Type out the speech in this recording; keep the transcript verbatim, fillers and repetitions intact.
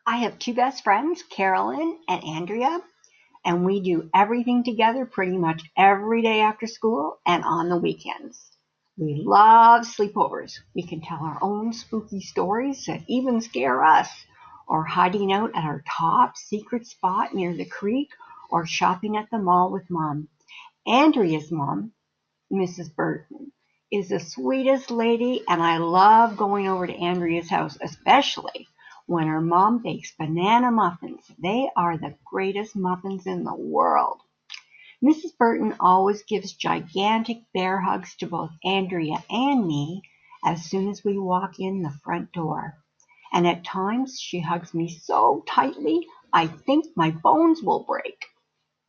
I have two best friends, Carolyn and Andrea, and we do everything together pretty much every day after school and on the weekends. We love sleepovers. We can tell our own spooky stories that even scare us, or hiding out at our top secret spot near the creek, or shopping at the mall with Mom. Andrea's mom, Missus Burton, is the sweetest lady, and I love going over to Andrea's house, especially when her mom bakes banana muffins. They are the greatest muffins in the world. Missus Burton always gives gigantic bear hugs to both Andrea and me as soon as we walk in the front door. And at times she hugs me so tightly I think my bones will break.